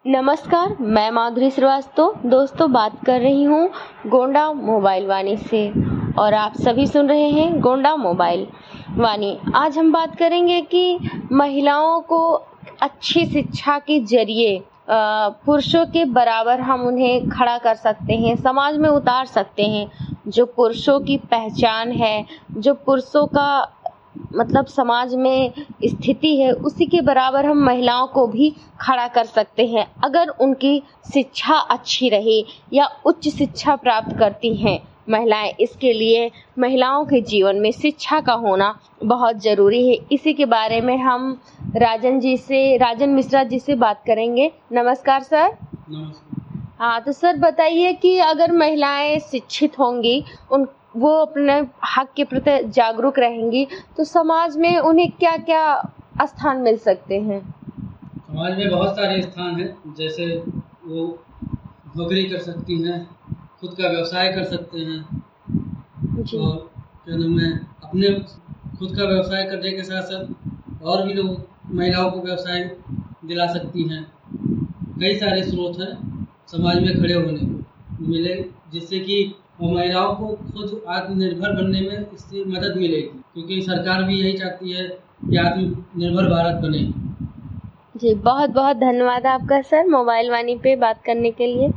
नमस्कार, मैं माधुरी श्रीवास्तव दोस्तों बात कर रही हूँ गोंडा मोबाइल वाणी से और आप सभी सुन रहे हैं गोंडा मोबाइल वाणी। आज हम बात करेंगे कि महिलाओं को अच्छी शिक्षा के जरिए पुरुषों के बराबर हम उन्हें खड़ा कर सकते हैं, समाज में उतार सकते हैं। जो पुरुषों की पहचान है, जो पुरुषों का मतलब समाज में स्थिति है, उसी के बराबर हम महिलाओं को भी खड़ा कर सकते हैं अगर उनकी शिक्षा अच्छी रहे या उच्च शिक्षा प्राप्त करती हैं महिलाएं। इसके लिए महिलाओं के जीवन में शिक्षा का होना बहुत ज़रूरी है। इसी के बारे में हम राजन मिश्रा जी से बात करेंगे। नमस्कार सर। नमस्कार। हाँ, तो सर बताइए कि अगर महिलाएं शिक्षित होंगी, वो अपने हक के प्रति जागरूक रहेंगी, तो समाज में उन्हें क्या क्या स्थान मिल सकते हैं? समाज में बहुत सारे स्थान हैं, जैसे वो नौकरी कर सकती हैं, खुद का व्यवसाय कर सकते हैं जी। और क्या नाम है, अपने खुद का व्यवसाय करने के साथ साथ और भी लोग महिलाओं को व्यवसाय दिला सकती हैं। कई सारे स्रोत हैं समाज में खड़े होने को मिले, जिससे कि महिलाओं को खुद आत्मनिर्भर बनने में इससे मदद मिलेगी, क्योंकि सरकार भी यही चाहती है कि आत्मनिर्भर भारत बने। जी, बहुत बहुत धन्यवाद आपका सर मोबाइल वाणी पे बात करने के लिए।